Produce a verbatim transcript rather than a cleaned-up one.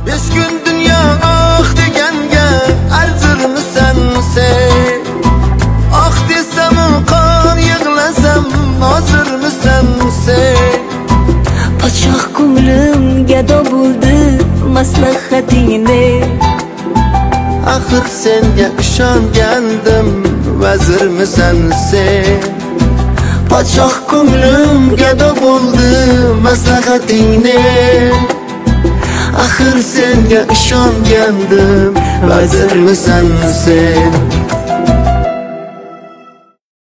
Beş gün dünya ah degenge arzir misan sen? Ah desem kan yığlasam hazır mısın sen? Podshoh ko'nglim gado bo'ldi maslahatingni. Axir senga ishongandim, vazir misan sen? Podshoh ko'nglim gado bo'ldi maslahatingni. Axir senga ishongandim, vazir misan sen?